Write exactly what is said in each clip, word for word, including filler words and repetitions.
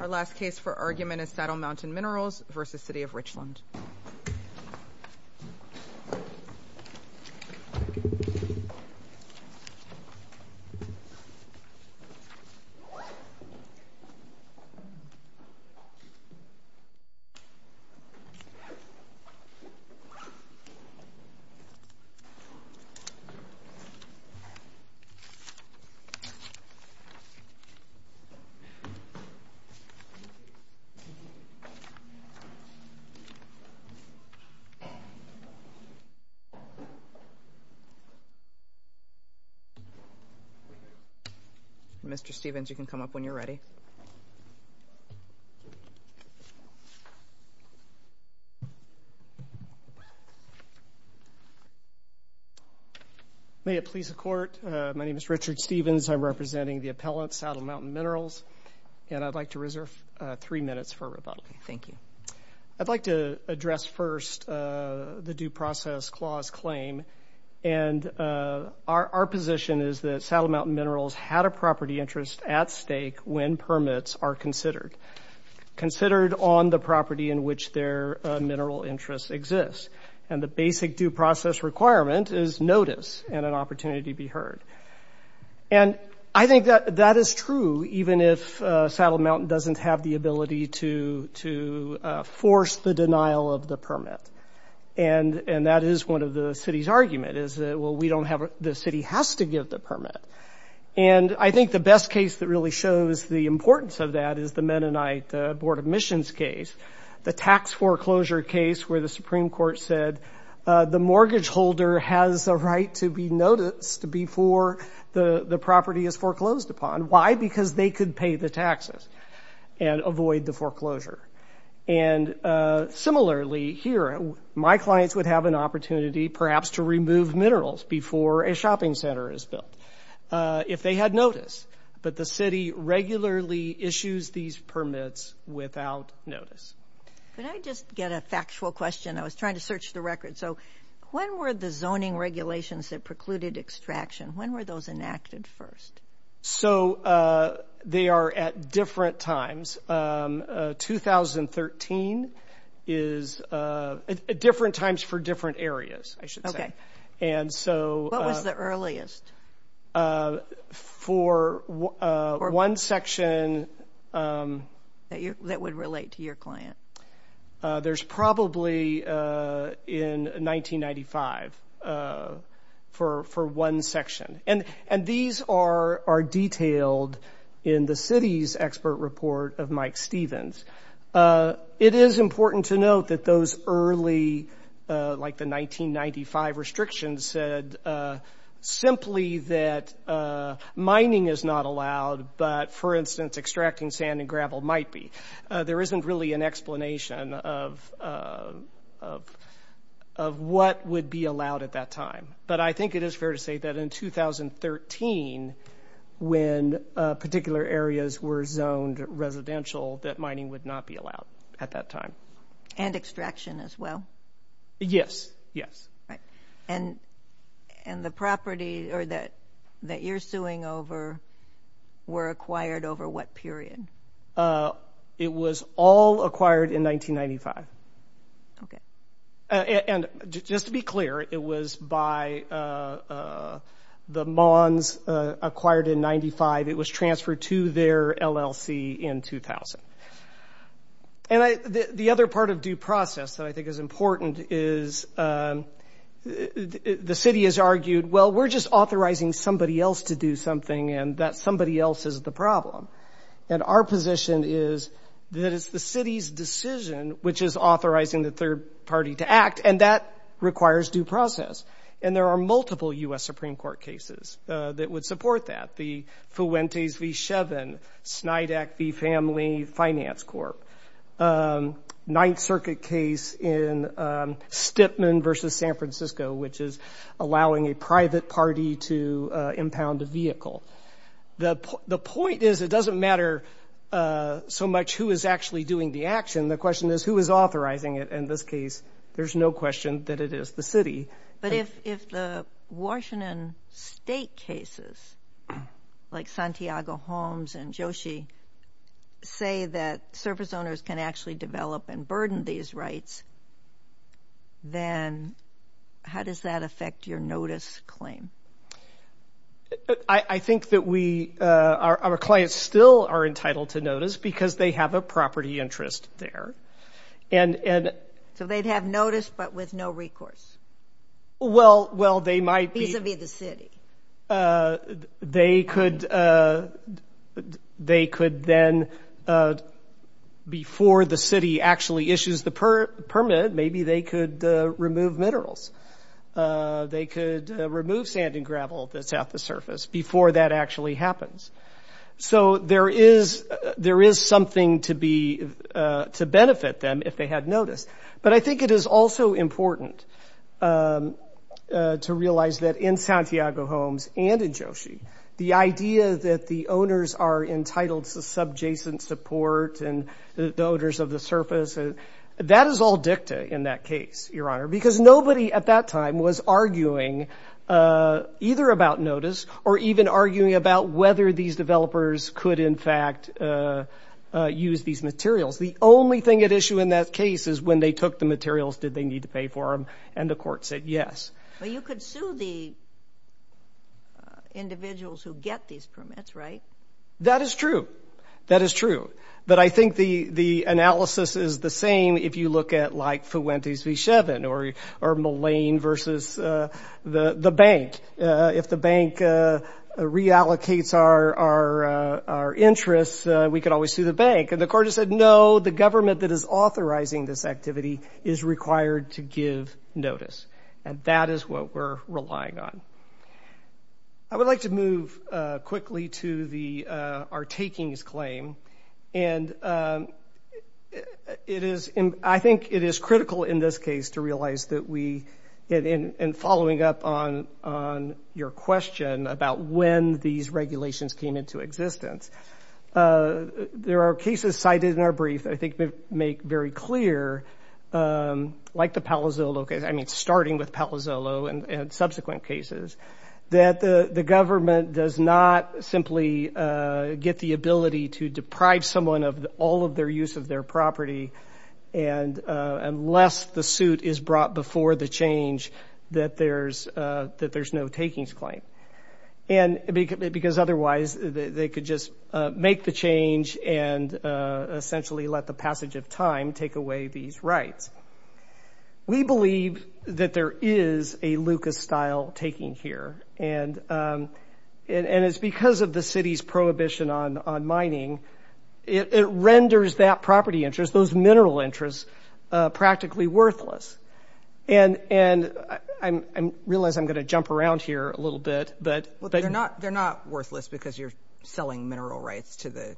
Our last case for argument is Saddle Mountain Minerals versus City of Richland. Mister Stevens, you can come up when you're ready. May it please the Court, uh, my name is Richard Stevens. I'm representing the appellant, Saddle Mountain Minerals, and I'd like to reserve uh, three minutes for rebuttal. Okay, thank you. I'd like to address first uh, the due process clause claim. And uh, our, our position is that Saddle Mountain Minerals had a property interest at stake when permits are considered, considered on the property in which their uh, mineral interests exist. And the basic due process requirement is notice and an opportunity to be heard. And I think that that is true even if uh, Saddle Mountain doesn't have the ability to, to uh, force the denial of the permit. And, and that is one of the city's argument is that, well, we don't have, a, the city has to give the permit. And I think the best case that really shows the importance of that is the Mennonite uh, Board of Missions case, the tax foreclosure case where the Supreme Court said, uh, the mortgage holder has a right to be noticed before the, the property is foreclosed upon. Why? Because they could pay the taxes and avoid the foreclosure. And uh, similarly here, my clients would have an opportunity perhaps to remove minerals before a shopping center is built uh, if they had notice. But the city regularly issues these permits without notice. Could I just get a factual question? I was trying to search the record. So when were the zoning regulations that precluded extraction, when were those enacted first? So uh, they are at different times. Um, uh, two thousand thirteen is uh, at, at different times for different areas, I should say. Okay. And so what was uh, the earliest? Uh, for uh, For- one section, um, That you that would relate to your client? uh, there's probably uh, in nineteen ninety-five. Uh, for for one section. And and these are are detailed in the city's expert report of Mike Stevens. Uh, it is important to note that those early, uh, like the nineteen ninety-five restrictions said uh, simply that uh, mining is not allowed, but, for instance, extracting sand and gravel might be. Uh, there isn't really an explanation of uh, of of what would be allowed at that time. But I think it is fair to say that in two thousand thirteen, when uh, particular areas were zoned residential, that mining would not be allowed at that time. And extraction as well? Yes, yes. Right. And and the property or that that you're suing over were acquired over what period? Uh, it was all acquired in nineteen ninety-five. Okay. Uh, and just to be clear, it was by uh, uh, the Mons uh, acquired in ninety-five. It was transferred to their L L C in two thousand. And I, the, the other part of due process that I think is important is um, the, the city has argued, well, we're just authorizing somebody else to do something, and that somebody else is the problem. And our position is that it's the city's decision which is authorizing the third party to act, and that requires due process. And there are multiple U S Supreme Court cases uh, that would support that. The Fuentes v. Chevin, Snydak v. Family Finance Corp, um, Ninth Circuit case in um, Stipman versus San Francisco, which is allowing a private party to uh, impound a vehicle. The po- the point is, it doesn't matter Uh, so much who is actually doing the action. The question is who is authorizing it. In this case, there's no question that it is the city. But if, if the Washington state cases, like Santiago Homes and Joshi, say that surface owners can actually develop and burden these rights, then how does that affect your notice claim? I, I think that we, uh, our, our clients still are entitled to notice because they have a property interest there. And, and so they'd have notice, but with no recourse. Well, well, they might be vis-a-vis the city. Uh, they could, uh, they could then, uh, before the city actually issues the per- permit, maybe they could uh, remove minerals. Uh, they could uh, remove sand and gravel that's at the surface before that actually happens. So there is uh, there is something to be uh, to benefit them if they had notice. But I think it is also important um, uh, to realize that in Santiago Homes and in Joshi, the idea that the owners are entitled to subjacent support and the, the owners of the surface, uh, that is all dicta in that case, Your Honor, because nobody at that time was arguing uh, either about notice or even arguing about whether these developers could, in fact, uh, uh, use these materials. The only thing at issue in that case is when they took the materials, did they need to pay for them? And the court said yes. Well, you could sue the uh, individuals who get these permits, right? That is true. That is true. But I think the, the analysis is the same if you look at like Fuentes v. Chevin or, or Mullane versus, uh, the, the bank. Uh, if the bank, uh, reallocates our, our, uh, our interests, uh, we could always sue the bank. And the court has said, no, the government that is authorizing this activity is required to give notice. And that is what we're relying on. I would like to move, uh, quickly to the, uh, our takings claim. And um, it is, I think it is critical in this case to realize that we, in, in, in following up on, on your question about when these regulations came into existence, uh, there are cases cited in our brief that I think make very clear, um, like the Palazzolo case, I mean, starting with Palazzolo and, and subsequent cases, that the, the government does not simply uh, get the ability to deprive someone of the, all of their use of their property, and uh, unless the suit is brought before the change, that there's uh, that there's no takings claim, and because otherwise they could just uh, make the change and uh, essentially let the passage of time take away these rights. We believe that there is a Lucas-style taking here, and, um, and and it's because of the city's prohibition on on mining. It, it renders that property interest, those mineral interests, uh, practically worthless. And and I, I'm I realize I'm going to jump around here a little bit, but, well, but they're not they're not worthless because you're selling mineral rights to the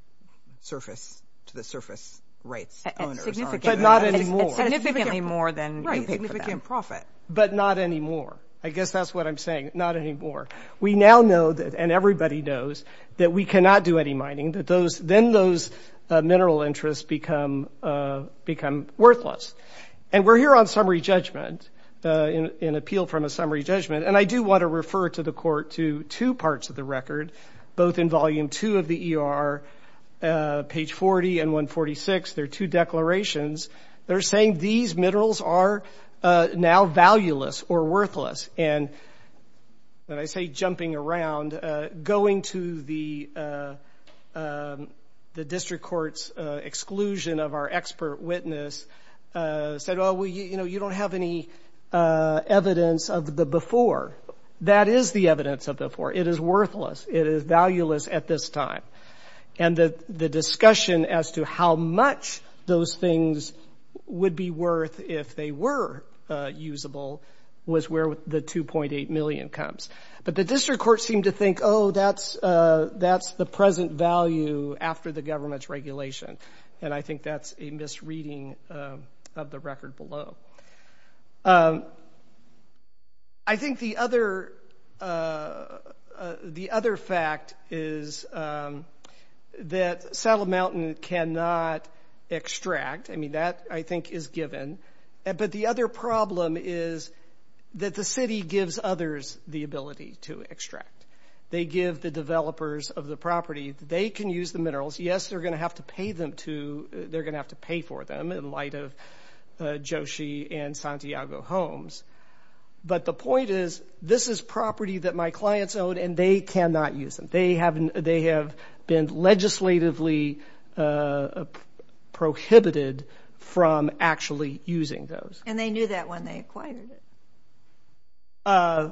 surface to the surface. Rights owners, but not anymore. It's significantly more than right, you pay significant for them. profit. But not anymore. I guess that's what I'm saying. Not anymore. We now know that, and everybody knows that we cannot do any mining. That those then those uh, mineral interests become uh, become worthless. And we're here on summary judgment, uh, in, in appeal from a summary judgment. And I do want to refer to the court to two parts of the record, both in volume two of the E R. Uh, page forty and one forty-six, there are two declarations that are saying these minerals are uh, now valueless or worthless. And when I say jumping around, uh, going to the uh, um, the district court's uh, exclusion of our expert witness, uh, said, "Oh, well, you, you know, you don't have any uh, evidence of the before." That is the evidence of the before. It is worthless. It is valueless at this time. And the, the discussion as to how much those things would be worth if they were uh, usable was where the two point eight million comes. But the district court seemed to think, oh, that's uh, that's the present value after the government's regulation. And I think that's a misreading uh, of the record below. Um, I think the other uh, uh, the other fact is um, that Saddle Mountain cannot extract. I mean, that I think is given. But the other problem is that the city gives others the ability to extract. they give the developers of the property. They can use the minerals. Yes, they're going to have to pay them to, they're going to have to pay for them in light of uh, Joshi and Santiago Homes. But the point is, this is property that my clients own, and they cannot use them. They have, they have been legislatively uh, prohibited from actually using those. And they knew that when they acquired it. Uh,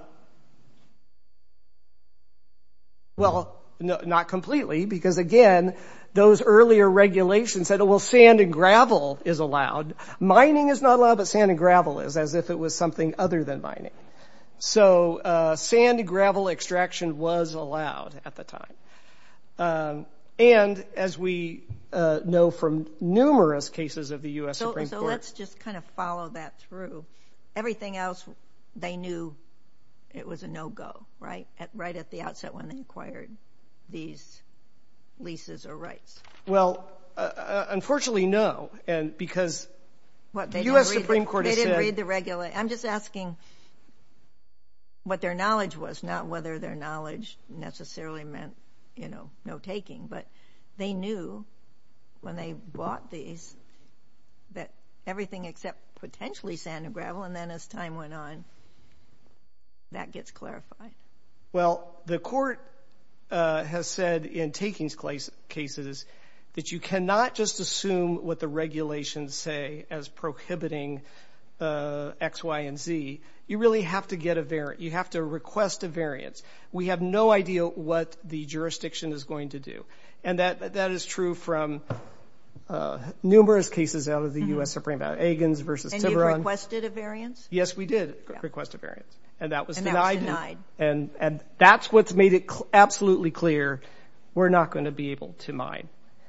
well, no, not completely, because again, those earlier regulations said, oh, well, sand and gravel is allowed. Mining is not allowed, but sand and gravel is, as if it was something other than mining. So uh, sand and gravel extraction was allowed at the time. Um, and as we uh, know from numerous cases of the U S So, Supreme so Court. let's just kind of follow that through. Everything else, they knew it was a no-go, right? At, right at the outset when they acquired these leases or rights. Well, uh, unfortunately, no, and because what, they the U S didn't read Supreme the, Court they has didn't said, read the regula- I'm just asking what their knowledge was, not whether their knowledge necessarily meant, you know, no taking, but they knew when they bought these that everything except potentially sand and gravel, and then as time went on, that gets clarified. Well, the court uh, has said in takings cases that you cannot just assume what the regulations say as prohibiting uh, X, Y, and Z. You really have to get a variance. You have to request a variance. We have no idea what the jurisdiction is going to do. And that that is true from uh, numerous cases out of the mm-hmm. U S Supreme Court. Agins versus and Tiburon. And you requested a variance? Yes, we did yeah. request a variance. And that was and denied. That was denied. And, and that's what's made it cl- absolutely clear we're not going to be able to mine.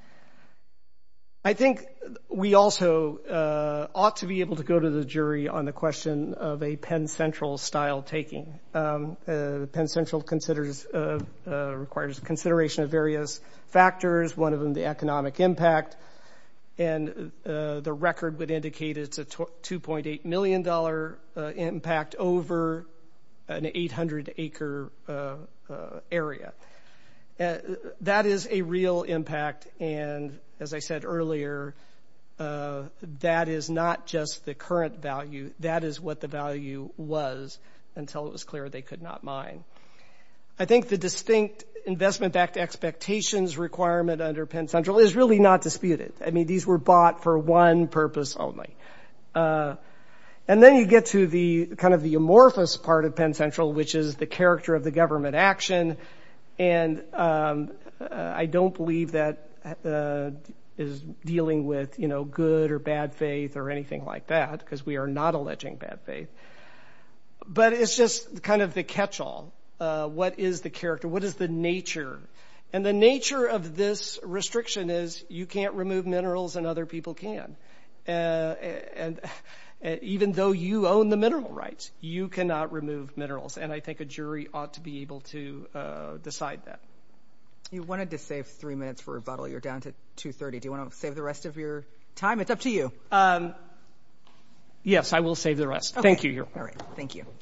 I think we also uh, ought to be able to go to the jury on the question of a Penn Central style taking. Um, uh, Penn Central considers uh, uh, requires consideration of various factors. One of them, the economic impact, and uh, the record would indicate it's a two point eight million dollars uh, impact over an eight hundred acre uh, uh, area. Uh, that is a real impact, and as I said earlier, uh, that is not just the current value. That is what the value was until it was clear they could not mine. I think the distinct investment-backed expectations requirement under Penn Central is really not disputed. I mean, these were bought for one purpose only. Uh, and then you get to the kind of the amorphous part of Penn Central, which is the character of the government action. And um, uh, I don't believe that uh, is dealing with, you know, good or bad faith or anything like that, because we are not alleging bad faith. But it's just kind of the catch-all. Uh, what is the character? What is the nature? And the nature of this restriction is you can't remove minerals and other people can. Uh, and uh, even though you own the mineral rights, you cannot remove minerals. And I think a jury ought to be able to uh, decide that. You wanted to save three minutes for rebuttal. You're down to two thirty. Do you want to save the rest of your time? It's up to you. Um, yes, I will save the rest. Okay. Thank you, Your Honor. All right. Thank you.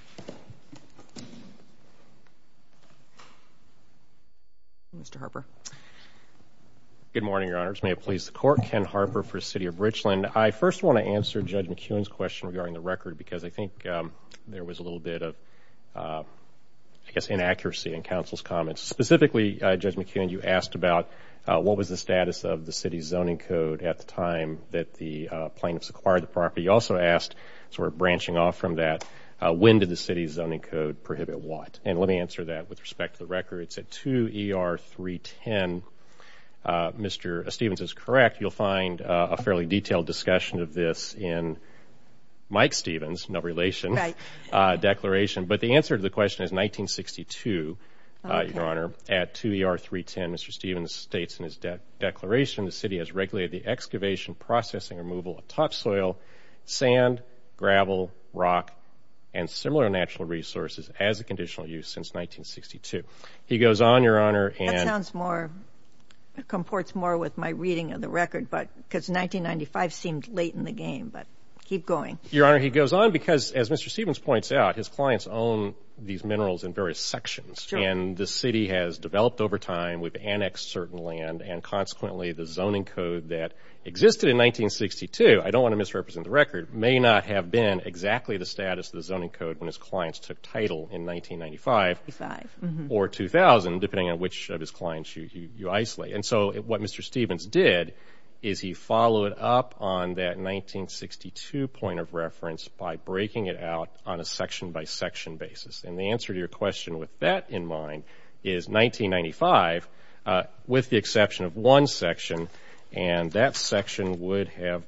Mister Harper. Good morning, Your Honors. May it please the Court. Ken Harper for City of Richland. I first want to answer Judge McEwen's question regarding the record because I think um, there was a little bit of, uh, I guess, inaccuracy in counsel's comments. Specifically, uh, Judge McEwen, you asked about uh, what was the status of the city's zoning code at the time that the uh, plaintiffs acquired the property. You also asked, sort of branching off from that, Uh, when did the city's zoning code prohibit what? And let me answer that with respect to the record. It's at two E R three ten. Uh, Mister Stevens is correct. You'll find uh, a fairly detailed discussion of this in Mike Stevens, no relation, right. uh, declaration. But the answer to the question is nineteen sixty-two, uh, okay. Your Honor. At two E R three ten, Mister Stevens states in his de- declaration, the city has regulated the excavation, processing, removal of topsoil, sand, gravel, rock, and similar natural resources as a conditional use since nineteen sixty-two. He goes on, Your Honor, and... That sounds more, comports more with my reading of the record, but because nineteen ninety-five seemed late in the game, but... Keep going. Your Honor, he goes on because, as Mister Stevens points out, his clients own these minerals in various sections. Sure. And the city has developed over time. We've annexed certain land, and consequently the zoning code that existed in nineteen sixty-two, I don't want to misrepresent the record, may not have been exactly the status of the zoning code when his clients took title in nineteen ninety-five Mm-hmm. or two thousand, depending on which of his clients you, you, you isolate. And so it, what Mister Stevens did is he followed up on that nineteen sixty-two point of reference by breaking it out on a section-by-section basis. And the answer to your question with that in mind is nineteen ninety-five, uh, with the exception of one section, and that section would have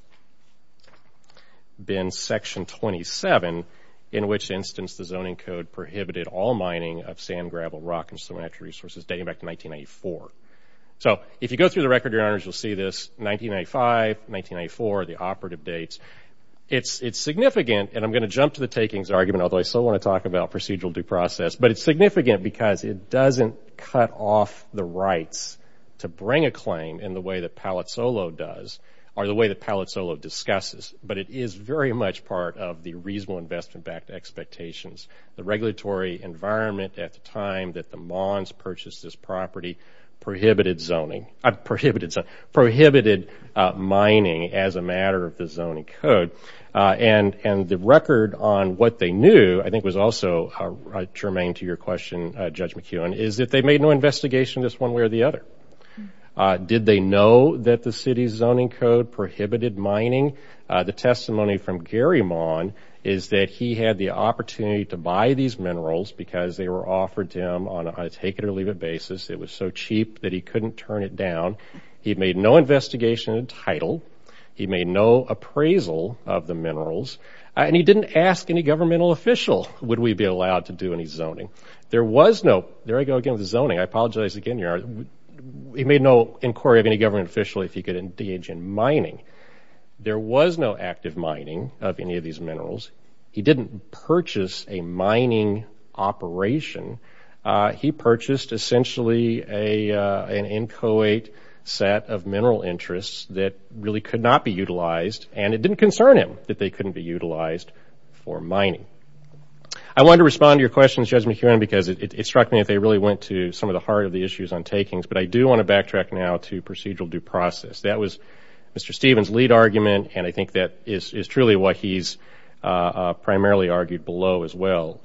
been Section twenty-seven, in which instance the zoning code prohibited all mining of sand, gravel, rock, and some natural resources dating back to nineteen ninety-four. So if you go through the record, Your Honors, you'll see this, nineteen ninety-five, nineteen ninety-four, the operative dates. It's, it's significant, and I'm going to jump to the takings argument, although I still want to talk about procedural due process, but it's significant because it doesn't cut off the rights to bring a claim in the way that Palazzolo does, or the way that Palazzolo discusses, but it is very much part of the reasonable investment-backed expectations. The regulatory environment at the time that the Mons purchased this property prohibited zoning, uh, prohibited zoning, prohibited uh, mining as a matter of the zoning code. Uh, and, and the record on what they knew, I think was also uh, germane to your question, uh, Judge McEwen, is that they made no investigation this one way or the other. Uh, did they know that the city's zoning code prohibited mining? Uh, the testimony from Gary Mon is that he had the opportunity to buy these minerals because they were offered to him on a, on a take-it-or-leave-it basis. It was so cheap that he couldn't turn it down. He made no investigation into title. He made no appraisal of the minerals. Uh, and he didn't ask any governmental official, would we be allowed to do any zoning? There was no, there I go again with the zoning. I apologize again, Your Honor. He made no inquiry of any government official if he could engage in mining. There was no active mining of any of these minerals. He didn't purchase a mining operation. Uh, he purchased essentially a uh, an inchoate set of mineral interests that really could not be utilized, and it didn't concern him that they couldn't be utilized for mining. I wanted to respond to your questions, Judge McEwen, because it, it, it struck me that they really went to some of the heart of the issues on takings, but I do want to backtrack now to procedural due process. That was Mister Stevens' lead argument, and I think that is, is truly what he's uh, uh, primarily argued below as well.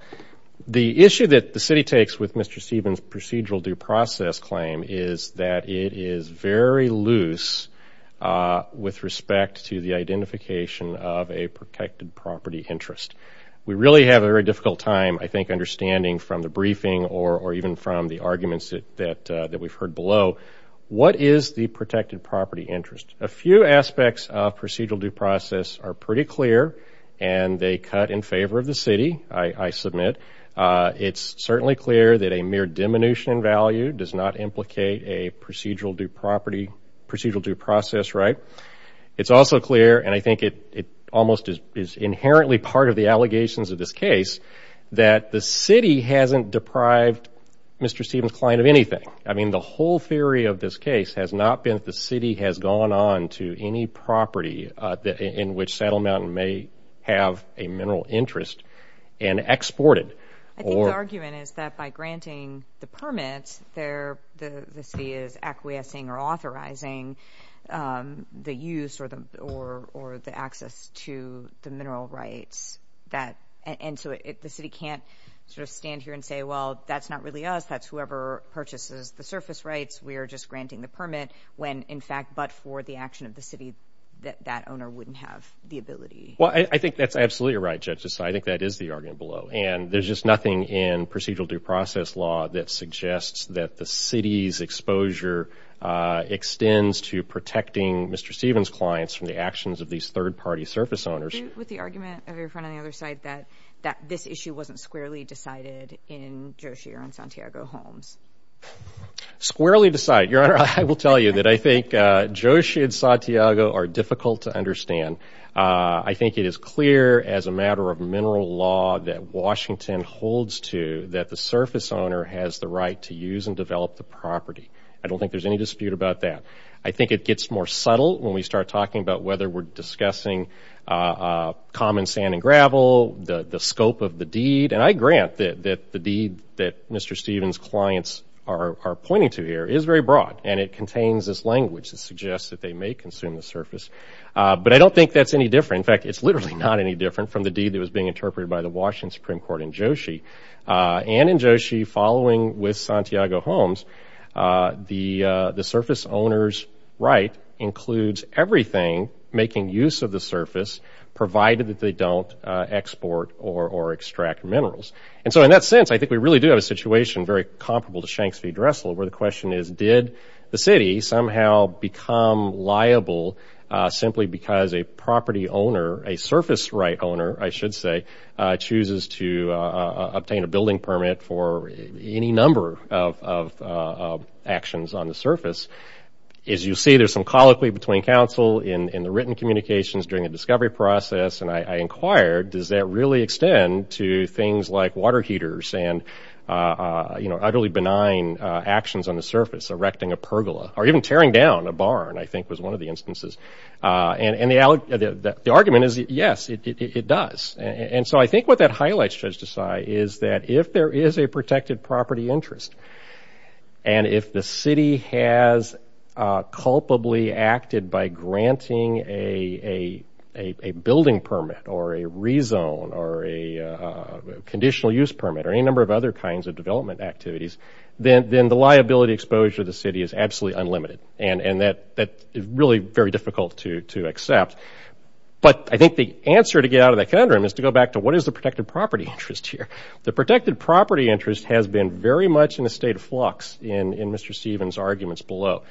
The issue that the city takes with Mister Stevens' procedural due process claim is that it is very loose uh, with respect to the identification of a protected property interest. We really have a very difficult time, I think, understanding from the briefing or, or even from the arguments that that, uh, that we've heard below, what is the protected property interest? A few aspects of procedural due process are pretty clear, and they cut in favor of the city, I, I submit. Uh, it's certainly clear that a mere diminution in value does not implicate a procedural due property, procedural due process right. It's also clear, and I think it, it almost is, is inherently part of the allegations of this case, that the city hasn't deprived Mister Stevens' client of anything. I mean, the whole theory of this case has not been that the city has gone on to any property uh, that, in which Saddle Mountain may have a mineral interest and exported. I think or, the argument is that by granting the permit, the, the city is acquiescing or authorizing um, the use or the or or the access to the mineral rights. That and, and so it, it, the city can't sort of stand here and say, well, that's not really us. That's whoever purchases the surface rights. We are just granting the permit when, in fact, but for the action of the city, that that owner wouldn't have the ability. Well, I, I think that's absolutely right, Judge Desai. I think that is the argument below. And there's just nothing in procedural due process law that suggests that the city's exposure uh, extends to protecting Mister Stevens' clients from the actions of these third-party surface owners. With the argument of your friend on the other side that, that this issue wasn't squarely decided in Joe Shear and Santiago Holmes. Squarely decided. Your Honor, I will tell you that I think uh, Joshi and Santiago are difficult to understand. Uh, I think it is clear as a matter of mineral law that Washington holds to that the surface owner has the right to use and develop the property. I don't think there's any dispute about that. I think it gets more subtle when we start talking about whether we're discussing uh, uh, common sand and gravel, the, the scope of the deed. And I grant that, that the deed that Mister Stevens' clients are, are pointing to here is very broad, and it contains this language that suggests that they may consume the surface. Uh, but I don't think that's any different. In fact, it's literally not any different from the deed that was being interpreted by the Washington Supreme Court in Joshi. Uh, and in Joshi, following with Santiago Homes, uh, the, uh, the surface owner's right includes everything making use of the surface, provided that they don't uh, export or, or extract minerals. And so in that sense, I think we really do have a situation very comparable to Shanks v. Dressel, where the question is, did the city somehow become liable uh, simply because a property owner, a surface right owner, I should say, uh, chooses to uh, uh, obtain a building permit for any number of, of uh, uh, actions on the surface? As you see, there's some colloquy between counsel in, in the written communications during the discovery process, and I, I inquired, does that really extend to things like water heaters and, uh, uh, you know, utterly benign uh, actions on the surface, erecting a pergola, or even tearing down a barn, I think was one of the instances. Uh, and and the, the, the argument is, yes, it, it, it does. And, and so I think what that highlights, Judge Desai, is that if there is a protected property interest, and if the city has Uh, culpably acted by granting a, a a a building permit or a rezone or a uh, conditional use permit or any number of other kinds of development activities, then then the liability exposure of the city is absolutely unlimited, and and that that is really very difficult to to accept. But I think the answer to get out of that conundrum is to go back to what is the protected property interest here. The protected property interest has been very much in a state of flux in in Mister Stevens' arguments below.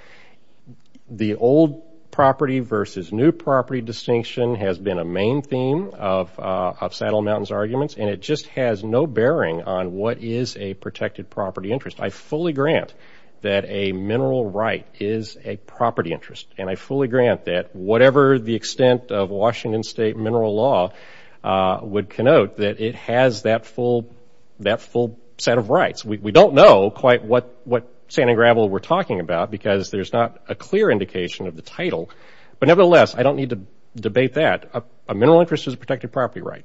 The old property versus new property distinction has been a main theme of, uh, of Saddle Mountain's arguments, and it just has no bearing on what is a protected property interest. I fully grant that a mineral right is a property interest, and I fully grant that whatever the extent of Washington state mineral law uh, would connote, that it has that full that full set of rights. We, we don't know quite what what sand and gravel we're talking about because there's not a clear indication of the title. But nevertheless, I don't need to debate that. A, a mineral interest is a protected property right.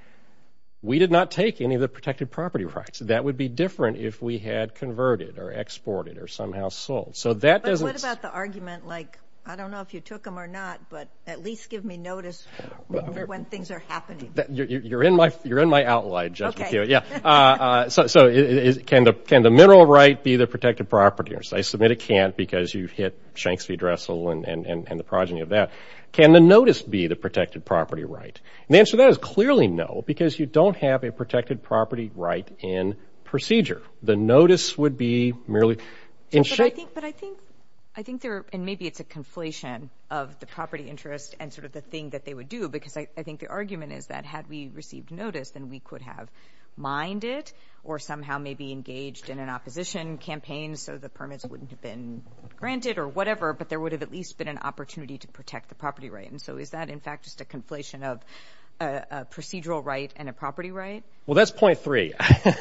We did not take any of the protected property rights. That would be different if we had converted or exported or somehow sold. So that but doesn't... But what about the argument, like, I don't know if you took them or not, but at least give me notice when things are happening. That, you're, you're in my you're in my outline, Judge Okay. McHugh. Yeah. Uh, uh, so so is, can the can the mineral right be the protected property interest? I submit it can't because you hit Shanks v. Dressel and, and, and, and the progeny of that. Can the notice be the protected property right? And the answer to that is clearly no, because you don't have a protected property right in procedure. The notice would be merely in but shape. I think, but I think. I think there, and maybe it's a conflation of the property interest and sort of the thing that they would do, because I, I think the argument is that had we received notice, then we could have mined it or somehow maybe engaged in an opposition campaign so the permits wouldn't have been granted or whatever, but there would have at least been an opportunity to protect the property right. And so is that, in fact, just a conflation of a, a procedural right and a property right? Well, that's point three.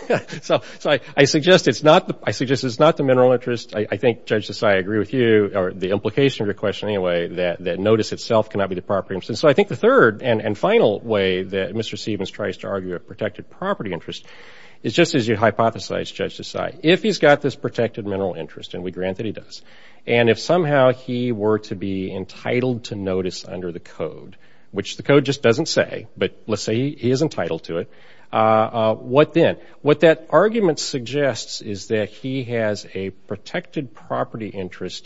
so, so I, I suggest it's not the, I suggest it's not the mineral interest. I, I think, Judge Desai, I agree with you, or the implication of your question anyway, that, that notice itself cannot be the property interest. And so I think the third and, and final way that Mister Stevens tries to argue a protected property interest is just as you hypothesized, Judge Desai. If he's got this protected mineral interest, and we grant that he does, and if somehow he were to be entitled to notice under the code, which the code just doesn't say, but let's say he, he is entitled to it, uh, uh, what then? What that argument suggests is that he has a protected property interest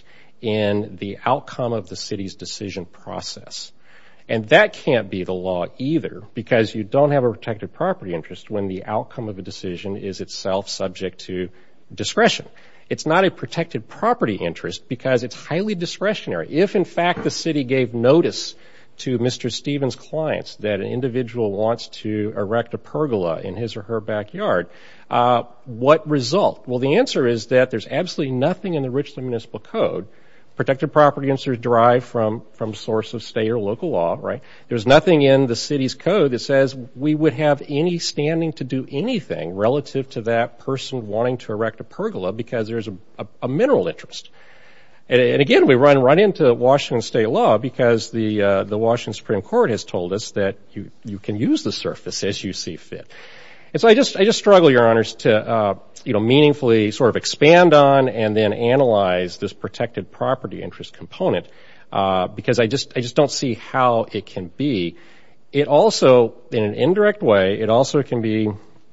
in the outcome of the city's decision process. And that can't be the law either, because you don't have a protected property interest when the outcome of a decision is itself subject to discretion. It's not a protected property interest because it's highly discretionary. If, in fact, the city gave notice to Mister Stevens' clients that an individual wants to erect a pergola in his or her backyard, uh, what result? Well, the answer is that there's absolutely nothing in the Richland Municipal Code. Protected property interests are derived from, from source of state or local law, right? There's nothing in the city's code that says we would have any standing to do anything relative to that person wanting to erect a pergola because there's a, a, a mineral interest. And, and again, we run right into Washington state law because the uh, the Washington Supreme Court has told us that you you can use the surface as you see fit. And so I just I just struggle, Your Honors, to uh, you know meaningfully sort of expand on and then analyze this protected property interest component uh, because I just I just don't see how it can be. It also, in an indirect way, it also can be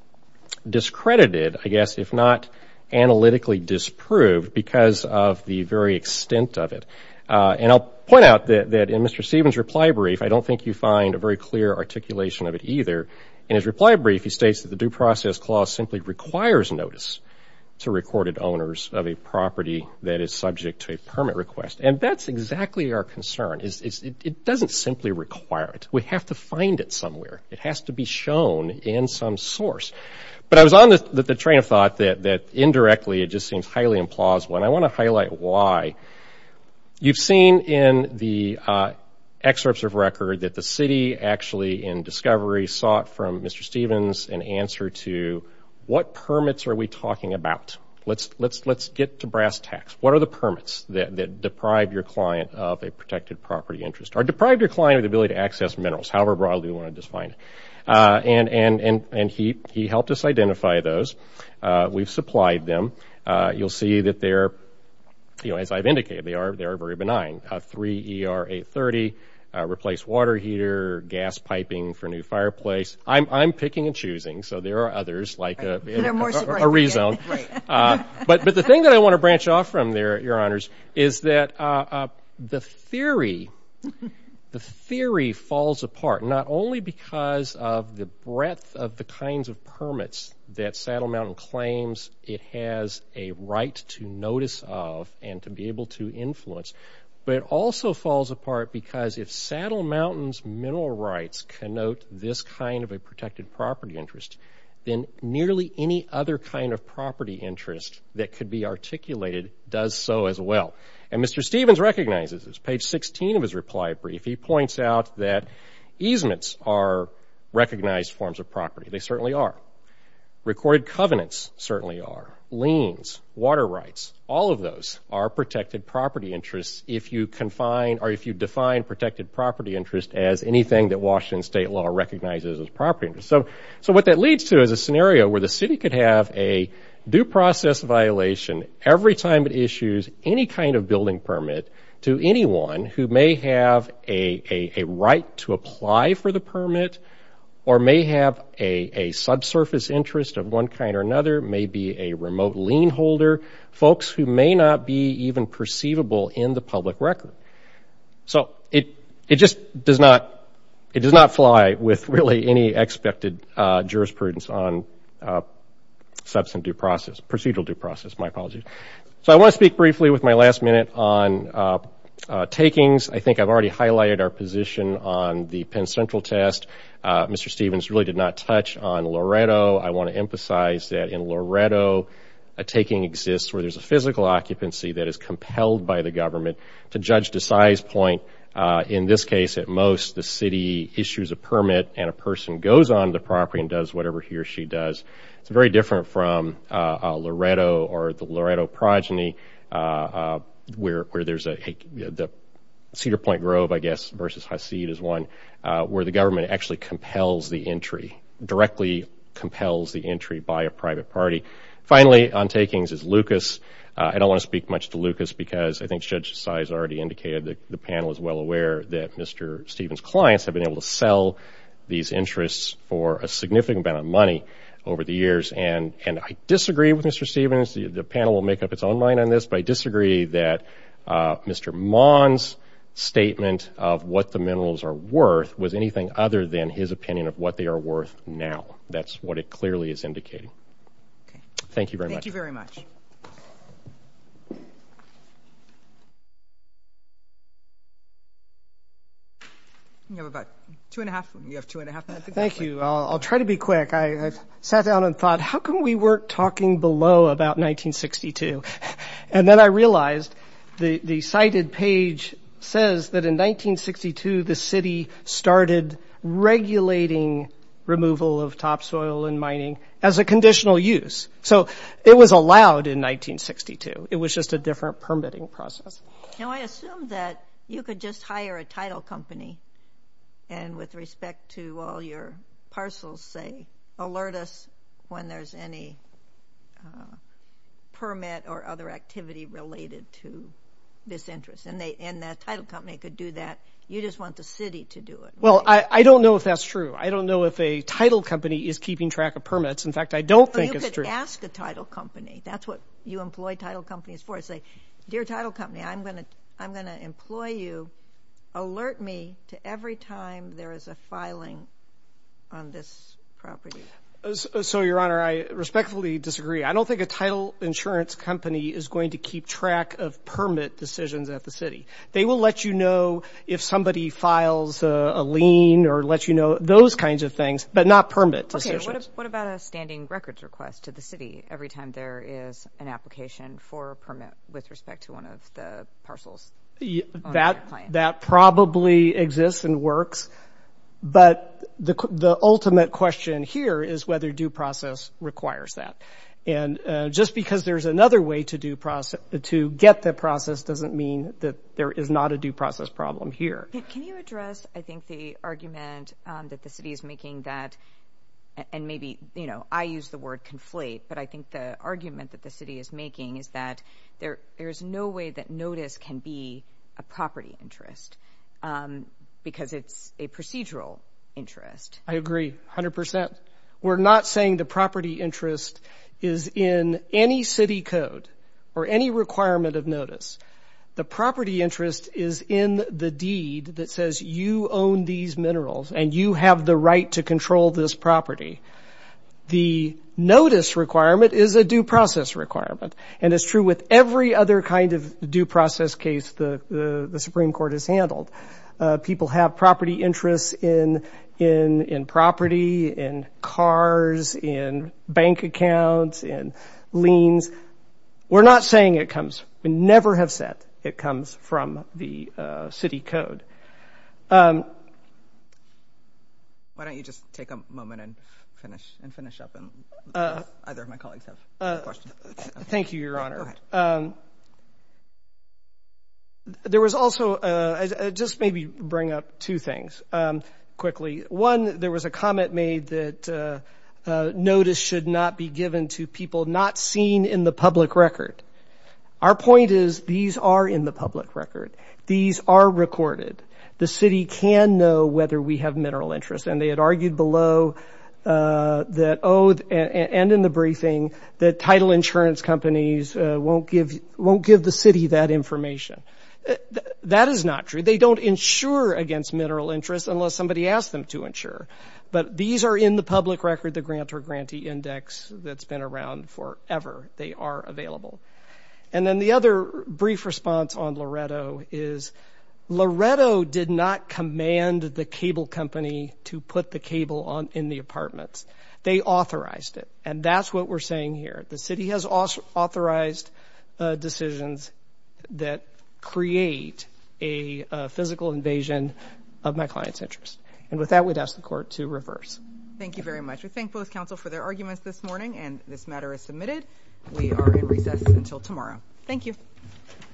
discredited, I guess, if not analytically disproved because of the very extent of it. Uh, and I'll point out that, that in Mister Stevens' reply brief, I don't think you find a very clear articulation of it either. In his reply brief, he states that the due process clause simply requires notice to recorded owners of a property that is subject to a permit request. And that's exactly our concern. Is, is it, it doesn't simply require it. We have to find it somewhere. It has to be shown in some source. But I was on the, the, the train of thought that, that indirectly it just seems highly implausible, and I want to highlight why. You've seen in the uh, excerpts of record that the city actually in discovery sought from Mister Stevens an answer to what permits are we talking about? Let's let's let's get to brass tacks. What are the permits that, that deprive your client of a protected property interest, or deprive your client of the ability to access minerals, however broadly we want to define it? Uh, and, and, and, and he, he helped us identify those. Uh, we've supplied them. Uh, you'll see that they're, you know, as I've indicated, they are, they are very benign. Uh, three E R eight thirty, uh, replace water heater, gas piping for new fireplace. I'm, I'm picking and choosing, so there are others like a, a, a, a rezone. Right. Uh, but, but the thing that I want to branch off from there, Your Honors, is that, uh, uh, the theory The theory falls apart, not only because of the breadth of the kinds of permits that Saddle Mountain claims it has a right to notice of and to be able to influence, but it also falls apart because if Saddle Mountain's mineral rights connote this kind of a protected property interest, then nearly any other kind of property interest that could be articulated does so as well. And Mister Stevens recognizes this. Page sixteen of his reply brief, he points out that easements are recognized forms of property. They certainly are. Recorded covenants certainly are. Liens, water rights, all of those are protected property interests if you confine or if you define protected property interest as anything that Washington state law recognizes as property interest. So, so what that leads to is a scenario where the city could have a due process violation every time it issues any kind of building permit to anyone who may have a, a, a right to apply for the permit or may have a, a subsurface interest of one kind or another, may be a remote lien holder, folks who may not be even perceivable in the public record. So it it just does not it does not fly with really any expected uh, jurisprudence on uh, substantive due process, procedural due process. My apologies. So I want to speak briefly with my last minute on uh, uh, takings. I think I've already highlighted our position on the Penn Central test. Uh, Mister Stevens really did not touch on Loretto. I want to emphasize that in Loretto, a taking exists where there's a physical occupancy that is compelled by the government. To Judge Desai's point, uh, in this case, at most, the city issues a permit and a person goes on the property and does whatever he or she does. It's very different from uh, uh, Loretto or the Loretto progeny, uh, uh, where where there's a, a the Cedar Point Grove, I guess, versus Hasid is one, uh, where the government actually compels the entry, directly compels the entry by a private party. Finally, on takings is Lucas. Uh, I don't want to speak much to Lucas because I think Judge Desai has already indicated that the panel is well aware that Mister Stevens' clients have been able to sell these interests for a significant amount of money over the years. And, and I disagree with Mister Stevens. The, the panel will make up its own mind on this, but I disagree that uh, Mister Maughan's statement of what the minerals are worth was anything other than his opinion of what they are worth now. That's what it clearly is indicating. Okay. Thank you very Thank much. you very much. You have about two and a half, you have two and a half minutes. Exactly. Thank you. I'll, I'll try to be quick. I, I sat down and thought, how come we weren't talking below about nineteen sixty-two? And then I realized the, the cited page says that in nineteen sixty-two, the city started regulating removal of topsoil and mining as a conditional use. So it was allowed in nineteen sixty-two. It was just a different permitting process. Now, I assume that you could just hire a title company and with respect to all your parcels, say, alert us when there's any uh, permit or other activity related to this interest. And they and the title company could do that. You just want the city to do it. Well, right? I, I don't know if that's true. I don't know if a title company is keeping track of permits. In fact, I don't well, think it's true. true. You could ask a title company. That's what you employ title companies for. Say, dear title company, I'm going to I'm going to employ you. Alert me to every time there is a filing on this property. So, Your Honor, I respectfully disagree. I don't think a title insurance company is going to keep track of permit decisions at the city. They will let you know if somebody files a, a lien or let you know those kinds of things, but not permit decisions. Okay, what, what about a standing records request to the city every time there is an application for a permit with respect to one of the parcels? Yeah, that that probably exists and works. But the the ultimate question here is whether due process requires that. And uh, just because there's another way to do process to get the process doesn't mean that there is not a due process problem here. Can, can you address, I think, the argument um, that the city is making that, and maybe, you know, I use the word conflate, but I think the argument that the city is making is that there there's no way that notice can be a property interest. Um, because it's a procedural interest. I agree, one hundred percent. We're not saying the property interest is in any city code or any requirement of notice. The property interest is in the deed that says you own these minerals and you have the right to control this property. The notice requirement is a due process requirement, and it's true with every other kind of due process case the, the, the Supreme Court has handled. Uh, people have property interests in in in property, in cars, in bank accounts, in liens. We're not saying it comes. We never have said it comes from the uh, city code. Um, Why don't you just take a moment and finish and finish up, and uh, either of my colleagues have uh, a question. Th- thank you, Your Honor. Go ahead. Um, There was also, uh, I, I just maybe bring up two things um, quickly. One, there was a comment made that uh, uh, notice should not be given to people not seen in the public record. Our point is these are in the public record. These are recorded. The city can know whether we have mineral interest, and they had argued below uh, that, oh, and, and in the briefing, that title insurance companies uh, won't give won't give the city that information. That is not true. They don't insure against mineral interest unless somebody asks them to insure. But these are in the public record, the grantor-grantee index that's been around forever. They are available. And then the other brief response on Loretto is Loretto did not command the cable company to put the cable on in the apartments. They authorized it. And that's what we're saying here. The city has authorized uh, decisions that create a uh, physical invasion of my client's interest. And with that, we'd ask the court to reverse. Thank you very much. We thank both counsel for their arguments this morning, and this matter is submitted. We are in recess until tomorrow. Thank you.